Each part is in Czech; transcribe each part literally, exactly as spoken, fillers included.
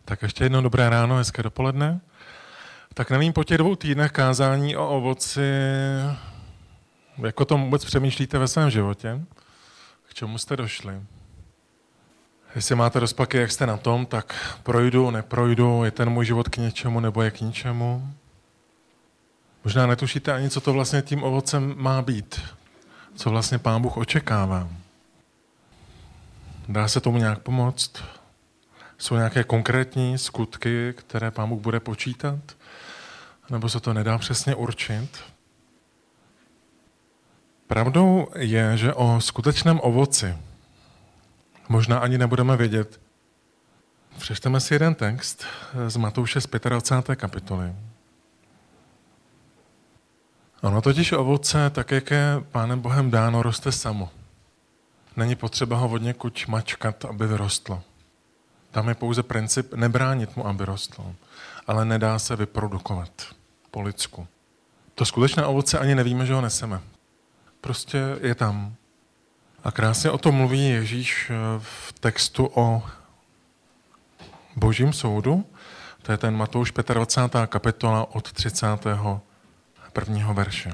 Tak ještě jedno dobré ráno, hezké dopoledne. Tak nevím, po těch dvou týdnech kázání o ovoci, jak o tom vůbec přemýšlíte ve svém životě? K čemu jste došli? Jestli máte rozpaky, jak jste na tom, tak projdu, neprojdu, je ten můj život k něčemu nebo je k ničemu? Možná netušíte ani, co to vlastně tím ovocem má být. Co vlastně Pán Bůh očekává. Dá se tomu nějak pomoct? Jsou nějaké konkrétní skutky, které Pán Bůh bude počítat? Nebo se to nedá přesně určit? Pravdou je, že o skutečném ovoci možná ani nebudeme vědět. Přečteme si jeden text z Matouše z dvacáté páté kapitoly. Ono totiž ovoce, tak jak je Pánem Bohem dáno, roste samo. Není potřeba ho odněkud mačkat, aby vyrostlo. Tam je pouze princip nebránit mu, aby rostlo, ale nedá se vyprodukovat po lidsku. To skutečné ovoce ani nevíme, že ho neseme. Prostě je tam. A krásně o tom mluví Ježíš v textu o Božím soudu. To je ten Matouš dvacátá pátá kapitola od třicátého prvního verše.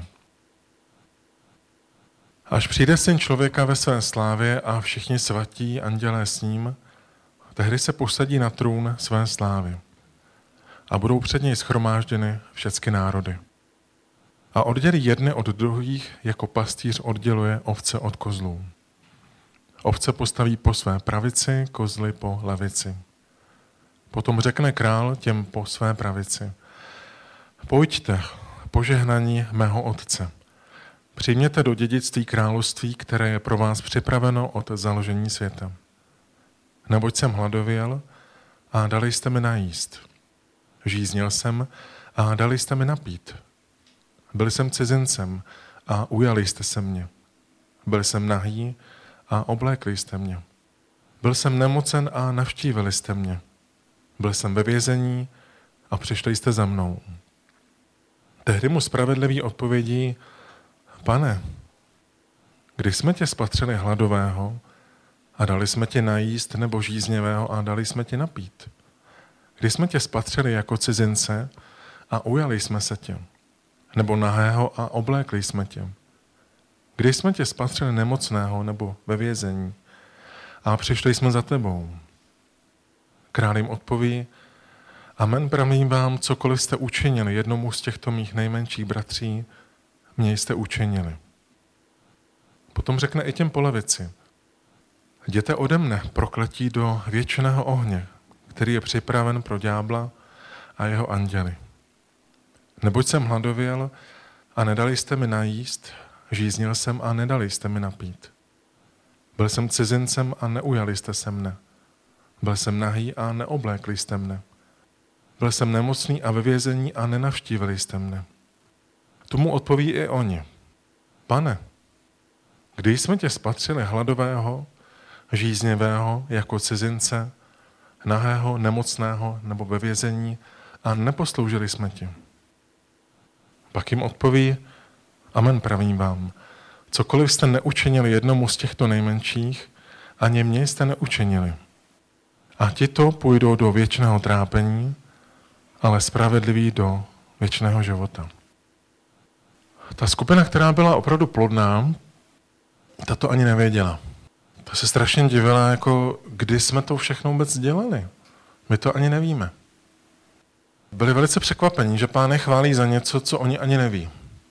Až přijde Syn člověka ve své slávě a všichni svatí andělé s ním, tehdy se posadí na trůn své slávy a budou před něj shromážděny všechny národy. A oddělí jedny od druhých, jako pastýř odděluje ovce od kozlů. Ovce postaví po své pravici, kozly po levici. Potom řekne král těm po své pravici: Pojďte, požehnaní mého Otce. Přijměte do dědictví království, které je pro vás připraveno od založení světa. Neboť jsem hladověl a dali jste mi najíst. Žízněl jsem a dali jste mi napít. Byl jsem cizincem a ujali jste se mě. Byl jsem nahý a oblékli jste mě. Byl jsem nemocen a navštívili jste mě. Byl jsem ve vězení a přišli jste za mnou. Tehdy mu spravedlivý odpovědí: Pane, když jsme tě spatřili hladového a dali jsme ti najíst, nebo žízněvého a dali jsme ti napít? Když jsme tě spatřili jako cizince a ujali jsme se tě, nebo nahého a oblékli jsme tě? Když jsme tě spatřili nemocného nebo ve vězení a přišli jsme za tebou? Král jim odpoví: Amen, pravím vám, cokoliv jste učinili jednomu z těchto mých nejmenších bratří, mě jste učinili. Potom řekne i těm po levici: Jděte ode mne, prokletí, do věčného ohně, který je připraven pro ďábla a jeho anděly. Neboť jsem hladověl a nedali jste mi najíst, žíznil jsem a nedali jste mi napít. Byl jsem cizincem a neujali jste se mne. Byl jsem nahý a neoblékli jste mne. Byl jsem nemocný a ve vězení a nenavštívili jste mne. Tomu odpoví i oni: Pane, když jsme tě spatřili hladového, žízněvého, jako cizince, nahého, nemocného nebo ve vězení a neposloužili jsme ti? Pak jim odpoví: Amen, pravím vám, cokoliv jste neučinili jednomu z těchto nejmenších, ani mě jste neučinili. A tito půjdou do věčného trápení, ale spravedliví do věčného života. Ta skupina, která byla opravdu plodná, ta to ani nevěděla. Ta se strašně divila, jako kdy jsme to všechno vůbec dělali. My to ani nevíme. Byli velice překvapení, že Pán je chválí za něco, co oni ani neví.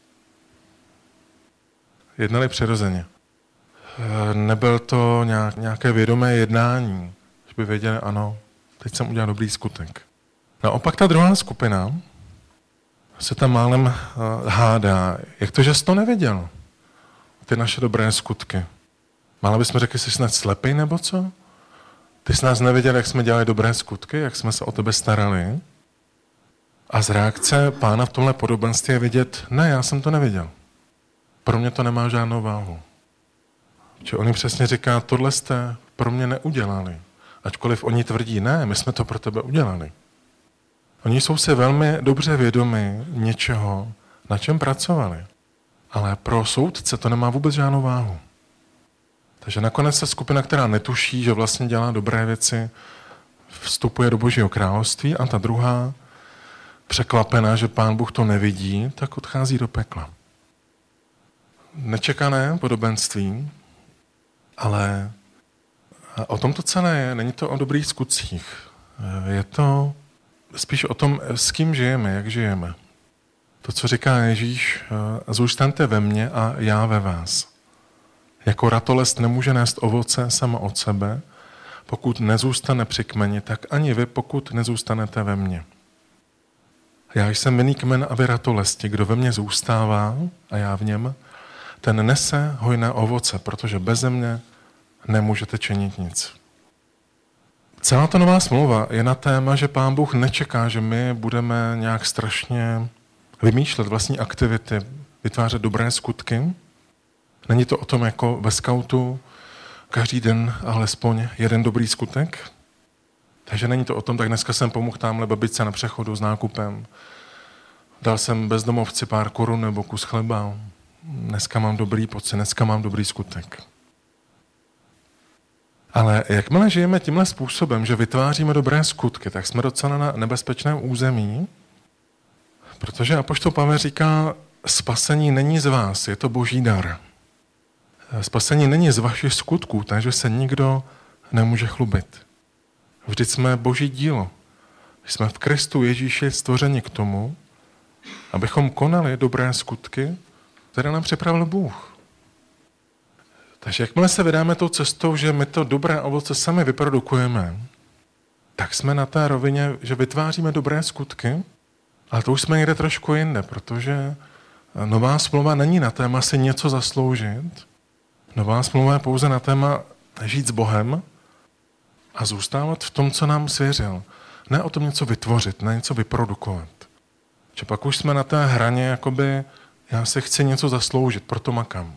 Jednali přirozeně. Nebyl to nějak, nějaké vědomé jednání, že by věděli, ano, teď jsem udělal dobrý skutek. Naopak ta druhá skupina se tam málem hádá. Jak to, že jsi to nevěděl? Ty naše dobré skutky. Málo bychom řekli, jsi snad slepý nebo co? Ty jsi nás nevěděl, jak jsme dělali dobré skutky, jak jsme se o tebe starali? A z reakce Pána v tomhle podobenství je vidět: ne, já jsem to neviděl. Pro mě to nemá žádnou váhu. Že on jim přesně říká: tohle jste pro mě neudělali. Ačkoliv oni tvrdí: ne, my jsme to pro tebe udělali. Oni jsou si velmi dobře vědomi něčeho, na čem pracovali. Ale pro soudce to nemá vůbec žádnou váhu. Takže nakonec ta skupina, která netuší, že vlastně dělá dobré věci, vstupuje do Božího království a ta druhá, překvapená, že Pán Bůh to nevidí, tak odchází do pekla. Nečekané podobenství, ale o tom to celé je. Není to o dobrých skutcích. Je to spíš o tom, s kým žijeme, jak žijeme. To, co říká Ježíš, zůstaňte ve mně a já ve vás. Jako ratolest nemůže nést ovoce sama od sebe, pokud nezůstane při kmeni, tak ani vy, pokud nezůstanete ve mně. Já jsem vinný kmen a vy ratolesti. Kdo ve mně zůstává a já v něm, ten nese hojné ovoce, protože beze mě nemůžete činit nic. Celá ta nová smlouva je na téma, že Pán Bůh nečeká, že my budeme nějak strašně vymýšlet vlastní aktivity, vytvářet dobré skutky. Není to o tom jako ve skautu, každý den alespoň jeden dobrý skutek. Takže není to o tom, tak dneska jsem pomohl tamhle babičce na přechodu s nákupem. Dal jsem bezdomovci pár korun nebo kus chleba. Dneska mám dobrý pocit, dneska mám dobrý skutek. Ale jakmile žijeme tímhle způsobem, že vytváříme dobré skutky, tak jsme docela na nebezpečném území, protože apoštol Pavel říká, spasení není z vás, je to Boží dar. Spasení není z vašich skutků, takže se nikdo nemůže chlubit. Vždyť jsme Boží dílo. Jsme v Kristu Ježíši stvořeni k tomu, abychom konali dobré skutky, které nám připravil Bůh. Takže jakmile se vydáme tou cestou, že my to dobré ovoce sami vyprodukujeme, tak jsme na té rovině, že vytváříme dobré skutky, ale to už jsme někde trošku jinde, protože nová smlouva není na téma si něco zasloužit. Nová smlouva je pouze na téma žít s Bohem a zůstávat v tom, co nám svěřil. Ne o tom něco vytvořit, ne něco vyprodukovat. Že pak už jsme na té hraně, jakoby já si chci něco zasloužit, proto makám.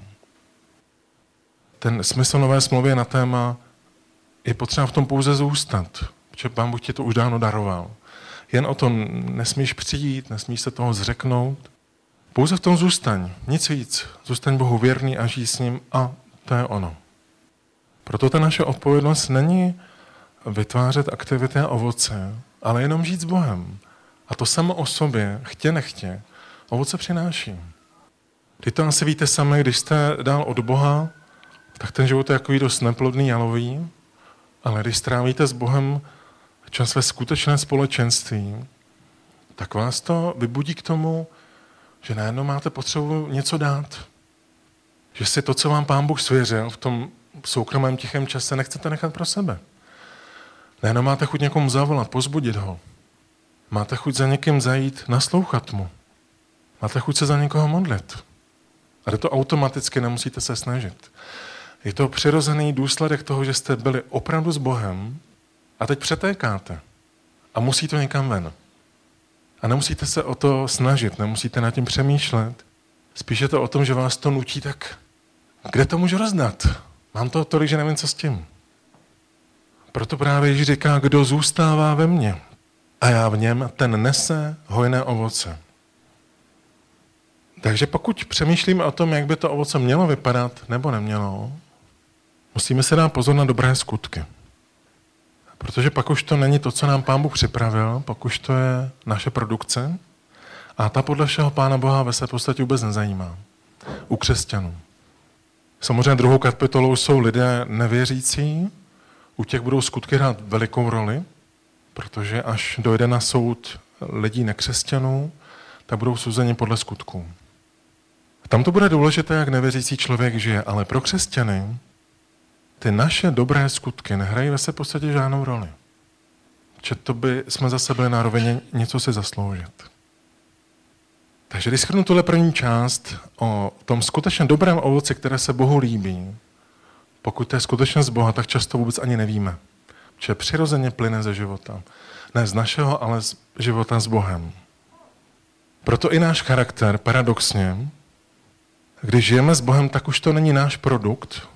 Ten smysl nové smlouvy je na téma, je potřeba v tom pouze zůstat, protože Pán Bůh ti to už dávno daroval. Jen o tom nesmíš přijít, nesmíš se toho zřeknout. Pouze v tom zůstaň, nic víc. Zůstaň Bohu věrný a žij s ním a to je ono. Proto ta naše odpovědnost není vytvářet aktivity a ovoce, ale jenom žít s Bohem. A to samo o sobě, chtě nechtě, ovoce přináší. Ty to asi víte sami, když jste dál od Boha, tak ten život je takový dost neplodný, jalový, ale když strávíte s Bohem čas ve skutečné společenství, tak vás to vybudí k tomu, že najednou máte potřebu něco dát. Že si to, co vám Pán Bůh svěřil v tom soukromém tichém čase, nechcete nechat pro sebe. Najednou máte chuť někomu zavolat, pozbudit ho. Máte chuť za někým zajít, naslouchat mu. Máte chuť se za někoho modlit. A to automaticky nemusíte se snažit. Je to přirozený důsledek toho, že jste byli opravdu s Bohem a teď přetékáte. A musí to někam ven. A nemusíte se o to snažit, nemusíte nad tím přemýšlet. Spíš je to o tom, že vás to nutí, tak kde to můžu rozdat? Mám to tolik, že nevím, co s tím. Proto právě Ježíš říká, kdo zůstává ve mně a já v něm, ten nese hojné ovoce. Takže pokud přemýšlíme o tom, jak by to ovoce mělo vypadat nebo nemělo, musíme se dát pozor na dobré skutky. Protože pak už to není to, co nám Pán Bůh připravil, pak už to je naše produkce a ta podle všeho Pána Boha ve své podstatě vůbec nezajímá. U křesťanů. Samozřejmě druhou kapitolou jsou lidé nevěřící, u těch budou skutky hrát velikou roli, protože až dojde na soud lidí nekřesťanů, tak budou souzeni podle skutků. Tam to bude důležité, jak nevěřící člověk žije, ale pro křesťany ty naše dobré skutky nehrají ve své podstatě žádnou roli. Že to by jsme zase byli na rovině něco si zasloužit. Takže když shrnu tuhle první část o tom skutečně dobrém ovoci, které se Bohu líbí, pokud to je skutečně z Boha, tak často vůbec ani nevíme. Že přirozeně plyne ze života. Ne z našeho, ale z života s Bohem. Proto i náš charakter, paradoxně, když žijeme s Bohem, tak už to není náš produkt.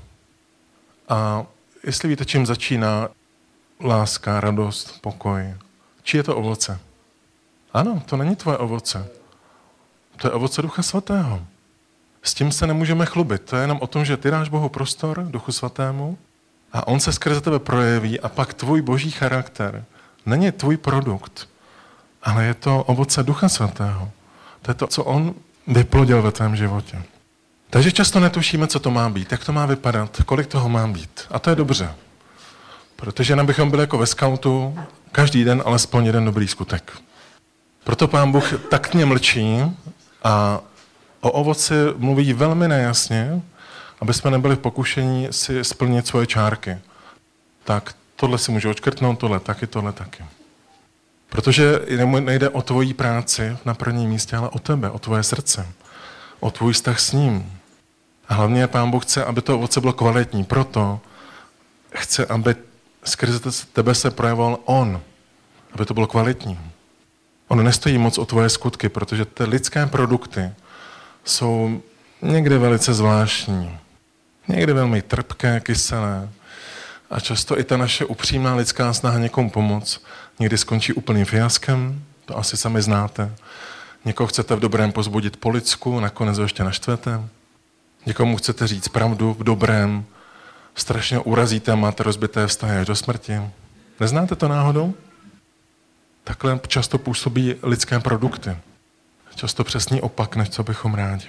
A jestli víte, čím začíná láska, radost, pokoj, čí je to ovoce? Ano, to není tvoje ovoce. To je ovoce Ducha Svatého. S tím se nemůžeme chlubit. To je jenom o tom, že ty dáš Bohu prostor, Duchu Svatému, a on se skrze tebe projeví a pak tvůj boží charakter není tvůj produkt, ale je to ovoce Ducha Svatého. To je to, co on vyplodil ve tvém životě. Takže často netušíme, co to má být, jak to má vypadat, kolik toho má být. A to je dobře. Protože nám bychom byli jako ve skautu každý den alespoň jeden dobrý skutek. Proto Pán Bůh taktně mlčí a o ovoci mluví velmi nejasně, aby jsme nebyli v pokušení si splnit svoje čárky. Tak tohle si můžu odškrtnout, tohle taky, tohle taky. Protože nejde o tvoji práci na prvním místě, ale o tebe, o tvoje srdce, o tvůj vztah s ním. A hlavně Pán Bůh chce, aby to ovoce bylo kvalitní. Proto chce, aby skrze tebe se projevoval on, aby to bylo kvalitní. On nestojí moc o tvoje skutky, protože ty lidské produkty jsou někdy velice zvláštní. Někdy velmi trpké, kyselé. A často i ta naše upřímná lidská snaha někomu pomoct někdy skončí úplným fiaskem, to asi sami znáte. Někoho chcete v dobrém pozbudit po lidsku, nakonec ho ještě naštvete. Někomu chcete říct pravdu v dobrém, strašně urazíte a máte rozbité vztahy až do smrti. Neznáte to náhodou? Takhle často působí lidské produkty. Často přesný opak, než co bychom rádi.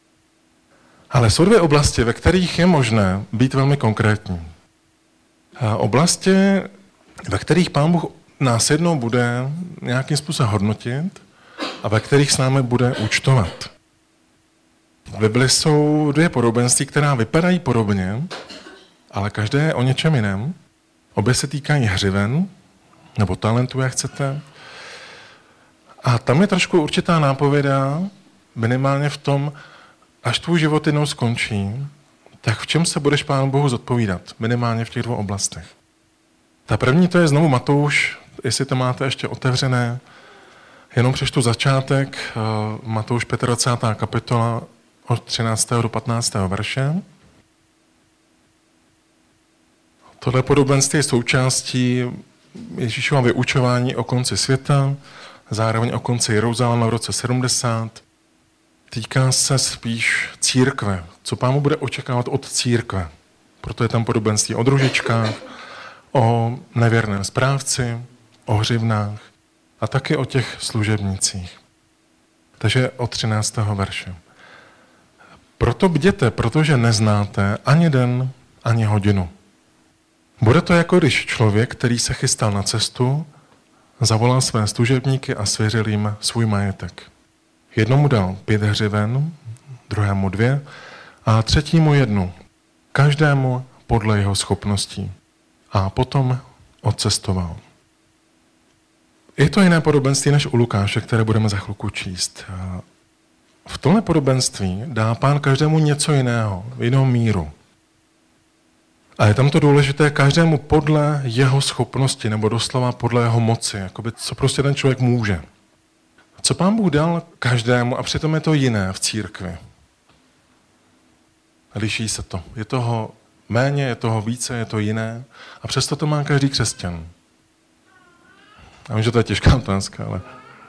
Ale jsou dvě oblasti, ve kterých je možné být velmi konkrétní. A oblasti, ve kterých Pán Bůh nás jednou bude nějakým způsobem hodnotit a ve kterých s námi bude účtovat. V Bibli jsou dvě podobenství, která vypadají podobně, ale každé je o něčem jiném. Obě se týkají hřiven, nebo talentu, jak chcete. A tam je trošku určitá nápověda, minimálně v tom, až tvůj život jednou skončí, tak v čem se budeš Pánu Bohu zodpovídat? Minimálně v těch dvou oblastech. Ta první to je znovu Matouš, jestli to máte ještě otevřené. Jenom přečtu začátek, Matouš dvacátá pátá kapitola od třináctého do patnáctého verše. Tohle podobenství je součástí Ježíšova vyučování o konci světa, zároveň o konci Jeruzaléma v roce sedmdesát. Týká se spíš církve, co Pán bude očekávat od církve. Proto je tam podobenství o družičkách, o nevěrném správci, o hřivnách a taky o těch služebnicích. Takže od třináctého verše. Proto bděte, protože neznáte ani den, ani hodinu. Bude to jako když člověk, který se chystal na cestu, zavolal své služebníky a svěřil jim svůj majetek. Jednomu dal pět hřiven, druhému dvě a třetímu jednu. Každému podle jeho schopností. A potom odcestoval. Je to jiné podobenství než u Lukáše, které budeme za chvilku číst. V tomhle podobenství dá Pán každému něco jiného, v jinou míru. A je tam to důležité každému podle jeho schopnosti, nebo doslova podle jeho moci, jakoby co prostě ten člověk může. Co Pán Bůh dal každému, a přitom je to jiné v církvi. Liší se to. Je toho méně, je toho více, je to jiné. A přesto to má každý křesťan. Já vím, že to je těžká otázka, ale...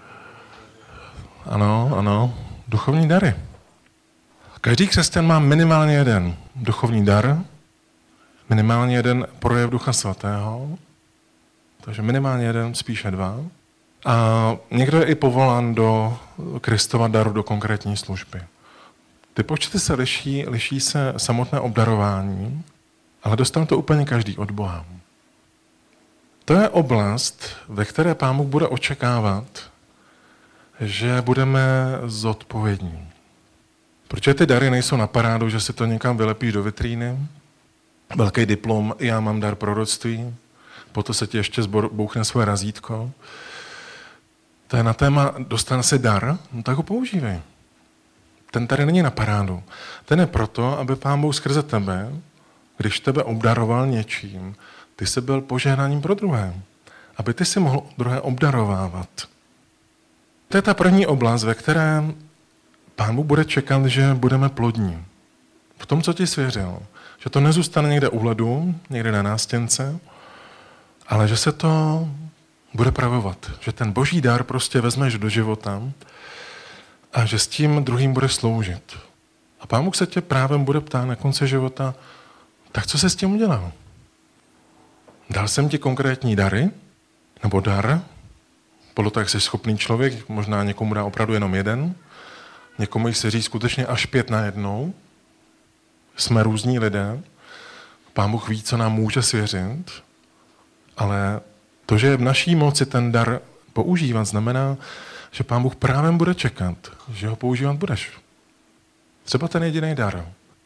Ano, ano, duchovní dary. Každý křesťan má minimálně jeden duchovní dar, minimálně jeden projev Ducha Svatého, takže minimálně jeden, spíše dva. A někdo je i povolán do Kristova daru, do konkrétní služby. Ty počty se liší, liší se samotné obdarování, ale dostane to úplně každý od Boha. To je oblast, ve které Pán Bůh bude očekávat, že budeme zodpovědní. Protože ty dary nejsou na parádu, že si to někam vylepíš do vitríny, velký diplom, já mám dar proroctví, potom se ti ještě zbouchne svoje razítko. To je na téma, dostane si dar, no tak ho používej. Ten tady není na parádu. Ten je proto, aby Pán Bůh skrze tebe, když tebe obdaroval něčím, ty jsi byl požehnáním pro druhé. Aby ty si mohl druhé obdarovávat. To je ta první oblast, ve které Pán Bůh bude čekat, že budeme plodní. V tom, co ti svěřil. Že to nezůstane někde u ledu, někde na nástěnce, ale že se to bude pravovat. Že ten boží dar prostě vezmeš do života a že s tím druhým budeš sloužit. A Pán Bůh se tě právem bude ptát na konci života, tak co se s tím udělal? Dal jsem ti konkrétní dary? nebo dar, podle toho, jak jsi schopný člověk, možná někomu dá opravdu jenom jeden, někomu jich se říct skutečně až pět najednou. Jsme různí lidé, Pán Bůh ví, co nám může svěřit, ale to, že je v naší moci ten dar používat, znamená, že Pán Bůh právě bude čekat, že ho používat budeš. Třeba ten jediný dar.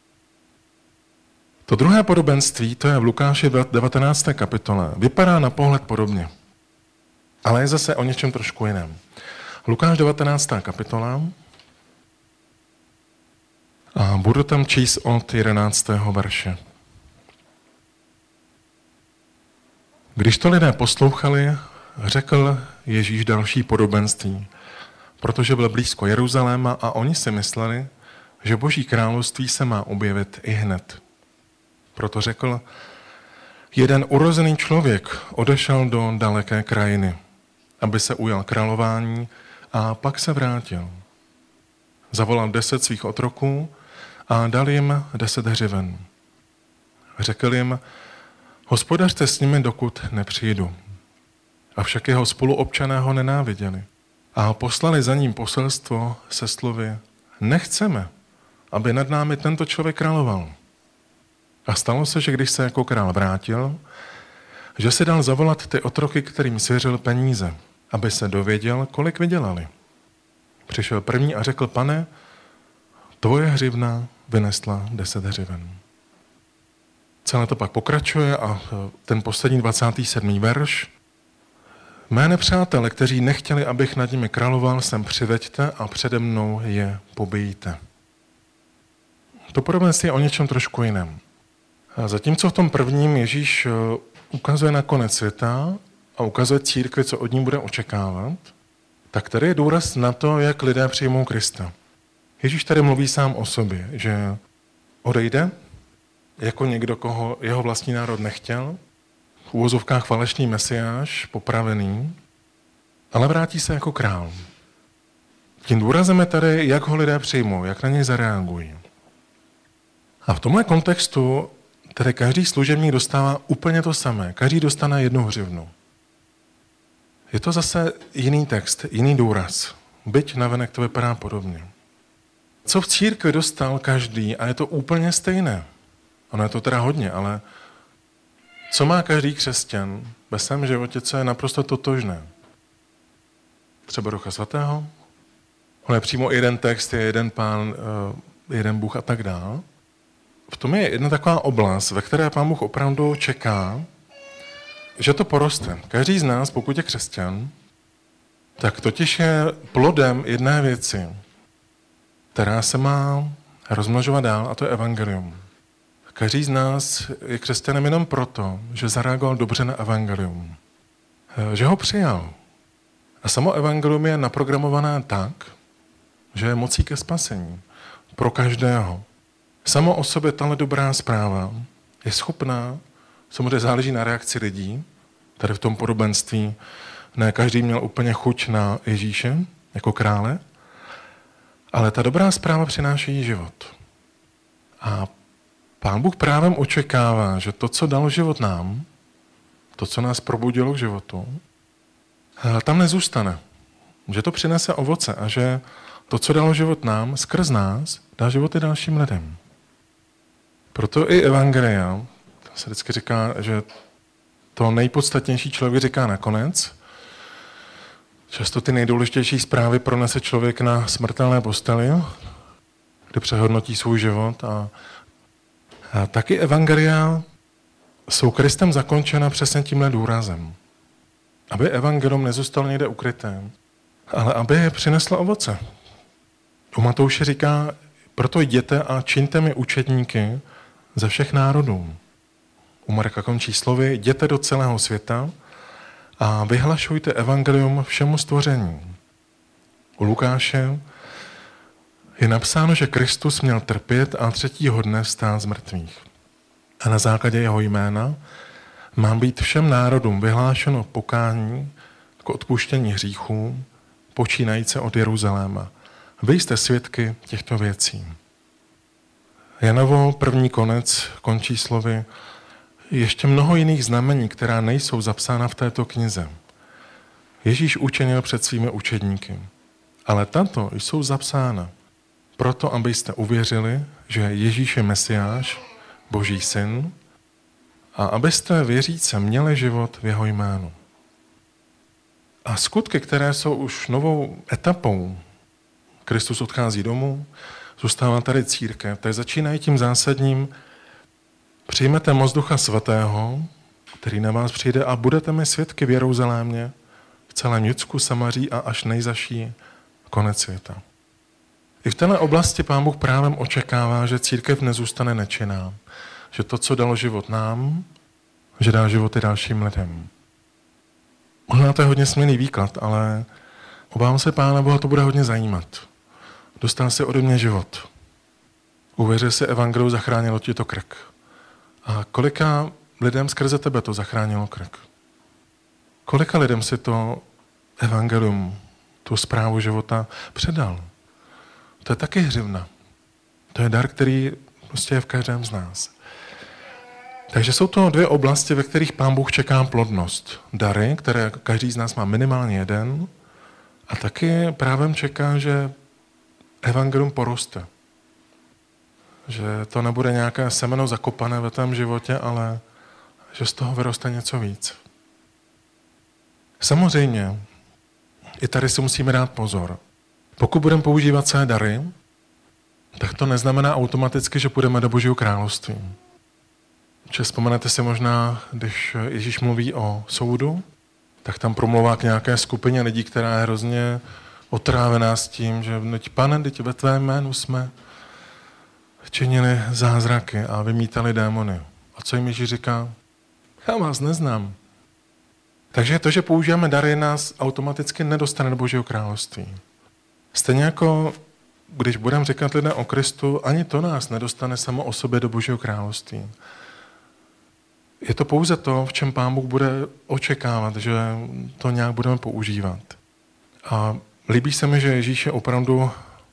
To druhé podobenství, to je v Lukáši devatenácté kapitole, vypadá na pohled podobně, ale je zase o něčem trošku jiném. Lukáš devatenáctá kapitola a budu tam číst od jedenáctého verše. Když to lidé poslouchali, řekl Ježíš další podobenství, protože byl blízko Jeruzaléma a oni si mysleli, že Boží království se má objevit i hned. Proto řekl, jeden urozený člověk odešel do daleké krajiny, aby se ujal králování a pak se vrátil. Zavolal deset svých otroků a dal jim deset hřiven. Řekl jim, hospodařte s nimi, dokud nepřijdu. Avšak jeho spoluobčané ho nenáviděli a poslali za ním poselstvo se slovy, nechceme, aby nad námi tento člověk královal. A stalo se, že když se jako král vrátil, že si dal zavolat ty otroky, kterým svěřil peníze, aby se dověděl, kolik vydělali. Přišel první a řekl, pane, tvoje hřivna vynesla deset hřiven. Celé to pak pokračuje a ten poslední dvacátý sedmý verš. Mé nepřátele, kteří nechtěli, abych nad nimi královal, sem přiveďte a přede mnou je pobijte. To podobenství je o něčem trošku jiném. A zatímco v tom prvním Ježíš ukazuje na konec světa a ukazuje církvi, co od ní bude očekávat, tak tady je důraz na to, jak lidé přijmou Krista. Ježíš tady mluví sám o sobě, že odejde jako někdo, koho jeho vlastní národ nechtěl, v uvozovkách falešný mesiáš, popravený, ale vrátí se jako král. Tím důrazem je tady, jak ho lidé přijmou, jak na něj zareagují. A v tomhle kontextu tedy každý služebník dostává úplně to samé. Každý dostane jednu hřivnu. Je to zase jiný text, jiný důraz. Byť navenek to vypadá podobně. Co v církvi dostal každý, a je to úplně stejné. Ono je to teda hodně, ale co má každý křesťan ve svém životě, co je naprosto totožné? Třeba Ducha Svatého? On je přímo jeden text, je jeden Pán, jeden Bůh a tak dále. V tom je jedna taková oblast, ve které Pán Bůh opravdu čeká, že to poroste. Každý z nás, pokud je křesťan, tak totiž je plodem jedné věci, která se má rozmnožovat dál, a to je evangelium. Každý z nás je křesťanem jenom proto, že zareagoval dobře na evangelium. Že ho přijal. A samo evangelium je naprogramované tak, že je mocí ke spasení. Pro každého. Samo o sobě tahle dobrá zpráva je schopná, samozřejmě záleží na reakci lidí, tady v tom podobenství ne každý měl úplně chuť na Ježíše jako krále, ale ta dobrá zpráva přináší život. A Pán Bůh právem očekává, že to, co dal život nám, to, co nás probudilo k životu, tam nezůstane. Že to přinese ovoce a že to, co dalo život nám, skrz nás, dá život i dalším lidem. Proto i evangelia, to se vždycky říká, že to nejpodstatnější člověk říká nakonec. Často ty nejdůležitější zprávy pronese člověk na smrtelné posteli, kde přehodnotí svůj život. A, a taky evangelia jsou Kristem zakončena přesně tímhle důrazem. Aby evangelium nezůstalo někde ukryté, ale aby je přineslo ovoce. U Matouše říká, proto jděte a čiňte mi učedníky ze všech národů. U Marka končí slovy, jděte do celého světa a vyhlašujte evangelium všemu stvoření. U Lukáše je napsáno, že Kristus měl trpět a třetího dne vstát z mrtvých. A na základě jeho jména má být všem národům vyhlášeno pokání k odpuštění hříchů, počínající od Jeruzaléma. Vy jste svědky těchto věcí. Janovo první konec končí slovy ještě mnoho jiných znamení, která nejsou zapsána v této knize. Ježíš učinil před svými učedníky. Ale tato jsou zapsána proto, abyste uvěřili, že Ježíš je Mesiáš, Boží syn, a abyste věříce měli život v jeho jménu. A skutky, které jsou už novou etapou, Kristus odchází domů, zůstává tady církev, tak začínají tím zásadním: přijmete moc Ducha Svatého, který na vás přijde, a budete mi svědky v Jeruzalémě, v celém Judsku, Samaří a až nejzaší konec světa. I v této oblasti Pán Bůh právem očekává, že církev nezůstane nečinná, že to, co dalo život nám, že dá život i dalším lidem. Možná to je hodně smělý výklad, ale obávám se Pána Boha, to bude hodně zajímat. Dostal si ode mě život. Uvěřil si evangeliu, zachránilo ti to krk. A kolika lidem skrze tebe to zachránilo krk? Kolika lidem si to evangelium, tu zprávu života předal? To je taky hřivna. To je dar, který prostě je v každém z nás. Takže jsou to dvě oblasti, ve kterých Pán Bůh čeká plodnost. Dary, které každý z nás má minimálně jeden, a taky právem čeká, že evangelium poroste. Že to nebude nějaké semeno zakopané ve tvém životě, ale že z toho vyroste něco víc. Samozřejmě, i tady si musíme dát pozor. Pokud budeme používat své dary, tak to neznamená automaticky, že půjdeme do Božího království. Že vzpomenete si možná, když Ježíš mluví o soudu, tak tam promluvá k nějaké skupině lidí, která je hrozně otrávená s tím, že Pane, teď ve tvém jménu jsme činili zázraky a vymítali démony. A co jim Ježíš říká? Já vás neznám. Takže to, že používáme dary, nás automaticky nedostane do Božího království. Stejně jako když budeme říkat lidem o Kristu, ani to nás nedostane samo o sobě do Božího království. Je to pouze to, v čem Pán Bůh bude očekávat, že to nějak budeme používat. A líbí se mi, že Ježíš je opravdu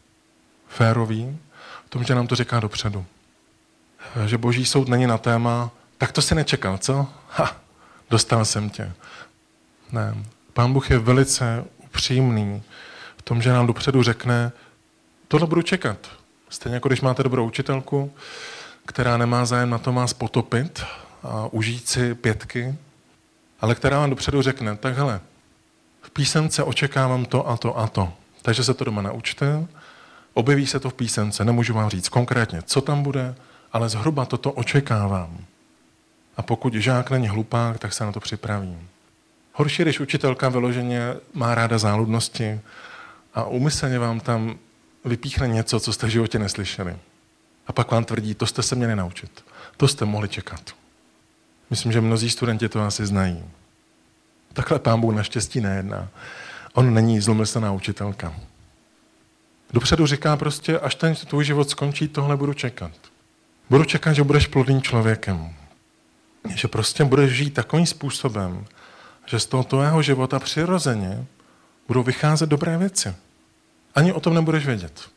férový v tom, že nám to říká dopředu. Že Boží soud není na téma, tak to si nečekal, co? Ha, dostal jsem tě. Ne. Pán Bůh je velice upřímný v tom, že nám dopředu řekne, tohle budu čekat. Stejně jako když máte dobrou učitelku, která nemá zájem na to vás potopit a užít si pětky, ale která vám dopředu řekne, tak hele, v písemce očekávám to a to a to. Takže se to doma naučte, objeví se to v písemce, nemůžu vám říct konkrétně, co tam bude, ale zhruba toto očekávám. A pokud žák není hlupák, tak se na to připravím. Horší, když učitelka vyloženě má ráda záludnosti a úmyslně vám tam vypíchne něco, co jste v životě neslyšeli. A pak vám tvrdí, to jste se měli naučit. To jste mohli čekat. Myslím, že mnozí studenti to asi znají. Takhle Pán Bůh naštěstí nejedná. On není zlomyslná učitelka. Dopředu říká prostě, až ten tvůj život skončí, tohle budu čekat. Budu čekat, že budeš plodným člověkem. Že prostě budeš žít takovým způsobem, že z toho tvého života přirozeně budou vycházet dobré věci. Ani o tom nebudeš vědět.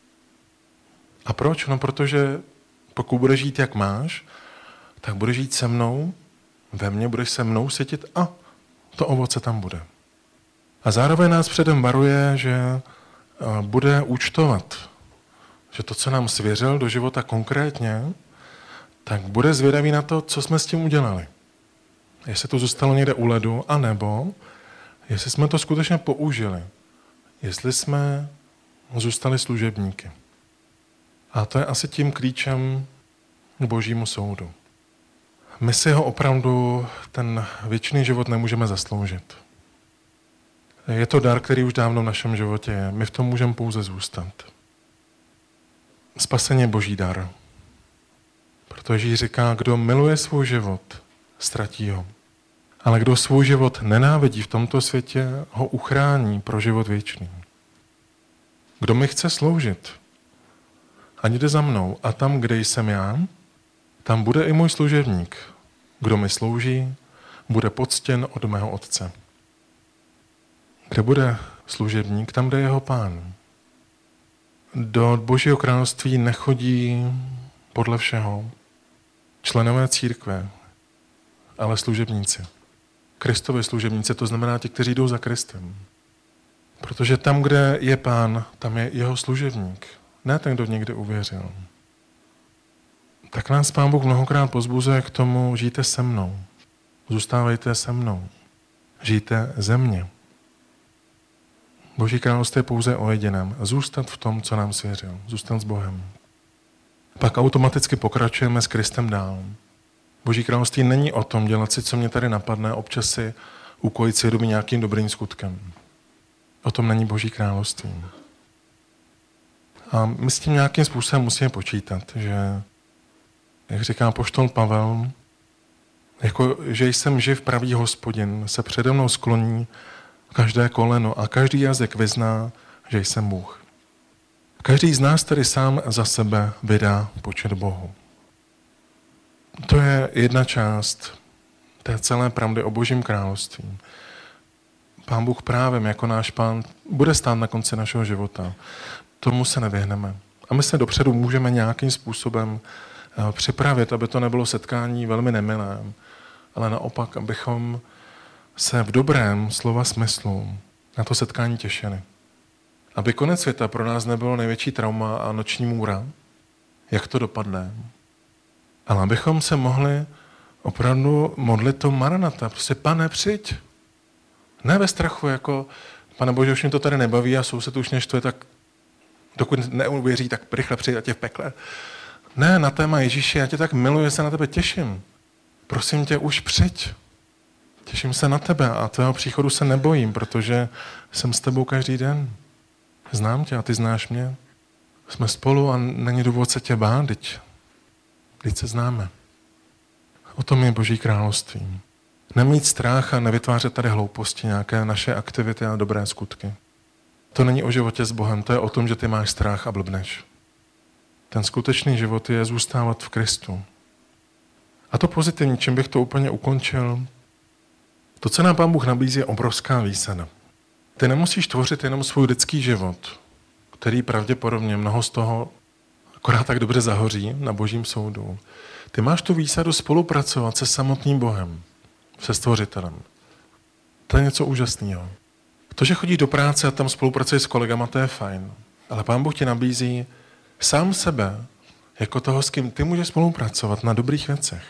A proč? No protože pokud budeš žít, jak máš, tak budeš žít se mnou, ve mně budeš se mnou cítit a to ovoce tam bude. A zároveň nás předem varuje, že bude účtovat, že to, co nám svěřil do života konkrétně, tak bude zvědavý na to, co jsme s tím udělali. Jestli to zůstalo někde u ledu, anebo jestli jsme to skutečně použili. Jestli jsme zůstali služebníky. A to je asi tím klíčem k Božímu soudu. My si ho opravdu ten věčný život nemůžeme zasloužit. Je to dar, který už dávno v našem životě je. My v tom můžeme pouze zůstat. Spasení je Boží dar. Protože Ježíš říká, kdo miluje svůj život, ztratí ho. Ale kdo svůj život nenávidí v tomto světě, ho uchrání pro život věčný. Kdo mi chce sloužit, ať jde za mnou a tam, kde jsem já, tam bude i můj služebník. Kdo mi slouží, bude poctěn od mého otce. Kde bude služebník, tam jde jeho pán. Do Božího království nechodí podle všeho členové církve, ale služebníci. Kristovi služebníci, to znamená ti, kteří jdou za Kristem. Protože tam, kde je Pán, tam je jeho služebník. Ne ten, kdo někde uvěřil. Tak nás Pán Bůh mnohokrát pozbuzuje k tomu, žijte se mnou. Zůstávejte se mnou. Žijte ze mě. Boží království je pouze o jediném. Zůstat v tom, co nám svěřil. Zůstat s Bohem. Pak automaticky pokračujeme s Kristem dál. Boží království není o tom dělat si, co mě tady napadne, občas si ukojit svědomí nějakým dobrým skutkem. O tom není Boží království. A my s tím nějakým způsobem musíme počítat, že, jak říká apoštol Pavel, jako, že jsem živ pravý Hospodin, se přede mnou skloní každé koleno a každý jazyk vyzná, že jsem Bůh. Každý z nás tedy sám za sebe vydá počet Bohu. To je jedna část té celé pravdy o Božím království. Pán Bůh právem jako náš Pán bude stát na konci našeho života. Tomu se nevyhneme. A my se dopředu můžeme nějakým způsobem připravit, aby to nebylo setkání velmi nemilé, ale naopak, abychom se v dobrém slova smyslu na to setkání těšili. Aby konec světa pro nás nebylo největší trauma a noční můra, jak to dopadne. Ale abychom se mohli opravdu modlit to Maranata. Prostě, Pane, přijď. Ne ve strachu, jako, Pane Bože, už mě to tady nebaví a soused už než to je tak, dokud neuvěří, tak rychle přijď, a tě v pekle. Ne, na téma Ježíši, já tě tak miluji, se na tebe těším. Prosím tě, už přijď. Těším se na tebe a tvého příchodu se nebojím, protože jsem s tebou každý den. Znám tě a ty znáš mě. Jsme spolu a není důvod se tě bát, teď. Teď se známe. O tom je Boží království. Nemít strach a nevytvářet tady hlouposti, nějaké naše aktivity a dobré skutky. To není o životě s Bohem, to je o tom, že ty máš strach a blbneš. Ten skutečný život je zůstávat v Kristu. A to pozitivní, čím bych to úplně ukončil, to, co nám Pán Bůh nabízí, je obrovská výsada. Ty nemusíš tvořit jenom svůj lidský život, který pravděpodobně mnoho z toho akorát tak dobře zahoří na Božím soudu. Ty máš tu výsadu spolupracovat se samotným Bohem, se Stvořitelem. To je něco úžasného. To, že chodíš do práce a tam spolupracuješ s kolegama, to je fajn. Ale Pán Bůh ti nabízí sám sebe, jako toho, s kým ty můžeš spolupracovat na dobrých věcech.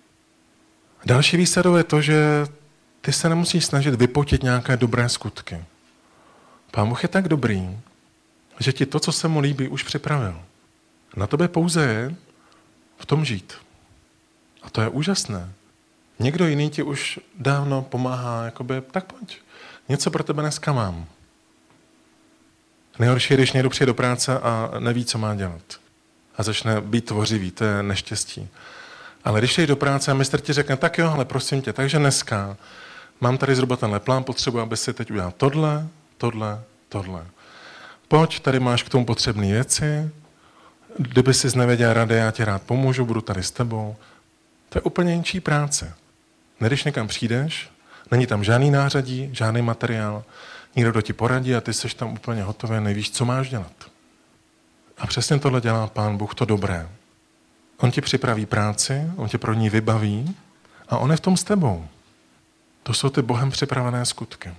Další výsadou je to, že ty se nemusíš snažit vypotit nějaké dobré skutky. Pán Bůh je tak dobrý, že ti to, co se mu líbí, už připravil. Na tobě pouze je v tom žít. A to je úžasné. Někdo jiný ti už dávno pomáhá, jakoby, tak pojď. Něco pro tebe dneska mám. Nejhorší je, když někdo přijde do práce a neví, co má dělat. A začne být tvořivý, to je neštěstí. Ale když jde do práce a mistr ti řekne, tak jo, ale prosím tě, takže dneska mám tady zhruba tenhle plán, potřebuji, aby si teď udělal tohle, tohle, tohle. Pojď, tady máš k tomu potřebné věci, kdyby jsi nevěděl rady, já ti rád pomůžu, budu tady s tebou. To je úplně jinčí práce. Ne, když někam přijdeš, není tam žádný nářadí, žádný materiál, nikdo do ti poradí a ty jsi tam úplně hotový, nevíš, co máš dělat. A přesně tohle dělá Pán Bůh, to dobré. On ti připraví práci, on tě pro ní vybaví a on je v tom s tebou. To jsou ty Bohem připravené skutky.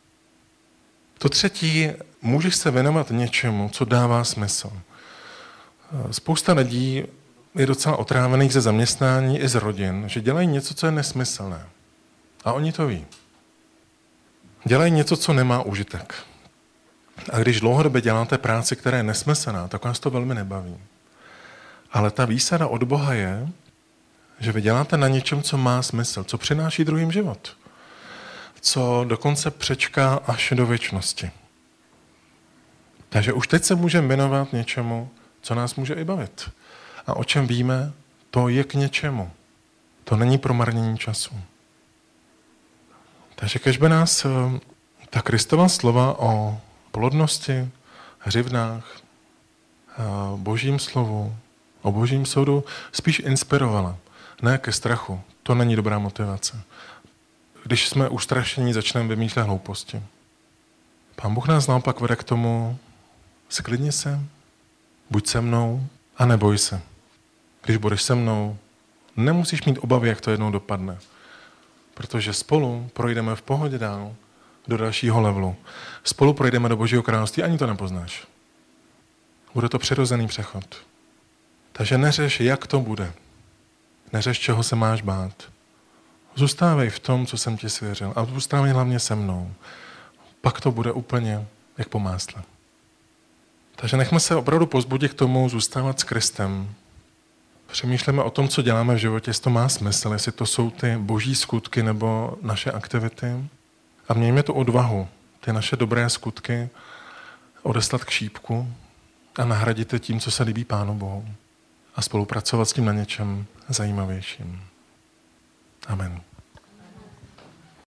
To třetí, můžeš se věnovat něčemu, co dává smysl. Spousta lidí je docela otrávených ze zaměstnání i z rodin, že dělají něco, co je nesmyslné. A oni to ví. Dělají něco, co nemá užitek. A když dlouhodobě děláte práci, která je nesmyslná, tak vás to velmi nebaví. Ale ta výsada od Boha je, že vy děláte na něčem, co má smysl, co přináší druhým život. Co dokonce přečká až do věčnosti. Takže už teď se můžeme věnovat něčemu, co nás může i bavit. A o čem víme, to je k něčemu. To není promarnění času. Takže kež by nás ta Kristova slova o plodnosti, hřivnách, Božím slovu, o Božím soudu spíš inspirovala. Ne ke strachu. To není dobrá motivace. Když jsme ustrašení, začneme vymýšlet hlouposti. Pán Bůh nás naopak vede k tomu, sklidni se, buď se mnou a neboj se. Když budeš se mnou, nemusíš mít obavy, jak to jednou dopadne. Protože spolu projdeme v pohodě dál do dalšího levelu. Spolu projdeme do Božího království, ani to nepoznáš. Bude to přirozený přechod. Takže neřeš, jak to bude. Neřeš, čeho se máš bát. Zůstávej v tom, co jsem ti svěřil. A zůstávej hlavně se mnou. Pak to bude úplně jak po másle. Takže nechme se opravdu pozbudit k tomu zůstávat s Kristem. Přemýšlíme o tom, co děláme v životě, jestli to má smysl, jestli to jsou ty boží skutky nebo naše aktivity. A mějme tu odvahu, ty naše dobré skutky odeslat k šípku a nahradit je tím, co se líbí Pánu Bohu. A spolupracovat s tím na něčem zajímavějším. Amen.